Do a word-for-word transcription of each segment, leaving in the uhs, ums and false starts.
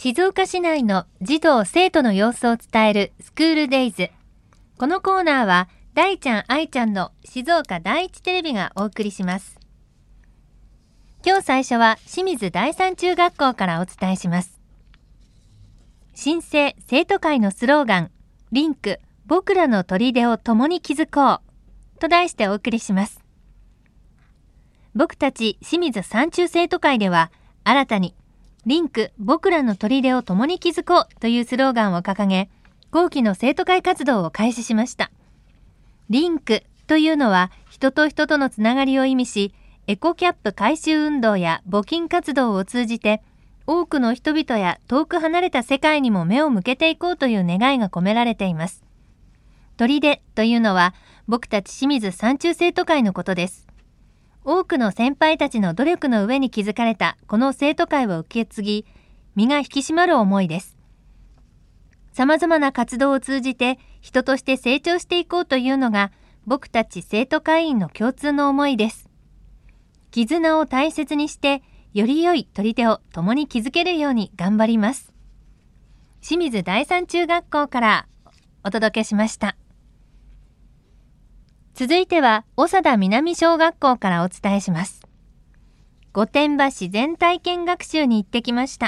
静岡市内の児童生徒の様子を伝えるスクールデイズ。このコーナーは大ちゃん愛ちゃんの静岡第一テレビがお送りします。今日最初は清水第三中学校からお伝えします。新生生徒会のスローガン、リンク僕らの砦を共に築こうと題してお送りします。僕たち清水三中生徒会では新たにリンク僕らの砦を共に築こうというスローガンを掲げ、後期の生徒会活動を開始しました。リンクというのは人と人とのつながりを意味し、エコキャップ回収運動や募金活動を通じて、多くの人々や遠く離れた世界にも目を向けていこうという願いが込められています。砦というのは僕たち清水三中生徒会のことです。多くの先輩たちの努力の上に築かれたこの生徒会を受け継ぎ、身が引き締まる思いです。様々な活動を通じて人として成長していこうというのが僕たち生徒会員の共通の思いです。絆を大切にしてより良い砦を共に築けるように頑張ります。清水第三中学校からお届けしました。続いては長田南小学校からお伝えします。御殿場自然体験学習に行ってきました。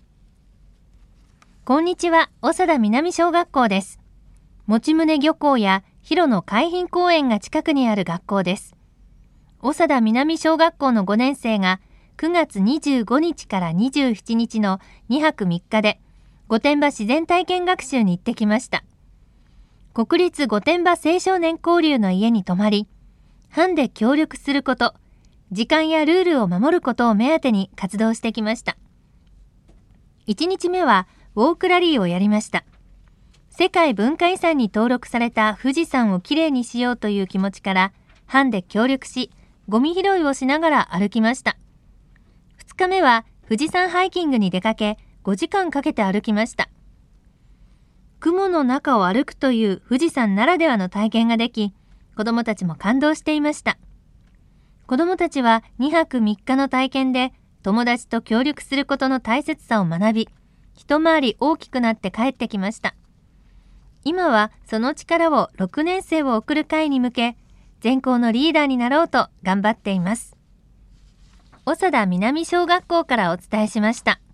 こんにちは、長田南小学校です。用宗漁港や広野海浜公園が近くにある学校です。長田南小学校のごねん生がくがつにじゅうごにちからにじゅうしちにちのにはくみっかで御殿場自然体験学習に行ってきました。国立御殿場青少年交流の家に泊まり、班で協力すること、時間やルールを守ることを目当てに活動してきました。いちにちめはウォークラリーをやりました。世界文化遺産に登録された富士山をきれいにしようという気持ちから、班で協力し、ゴミ拾いをしながら歩きました。ふつかめは富士山ハイキングに出かけ、ごじかんかけて歩きました。雲の中を歩くという富士山ならではの体験ができ、子どもたちも感動していました。子どもたちはにはくみっかの体験で友達と協力することの大切さを学び、一回り大きくなって帰ってきました。今はその力をろくねん生を送る会に向け、全校のリーダーになろうと頑張っています。長田南小学校からお伝えしました。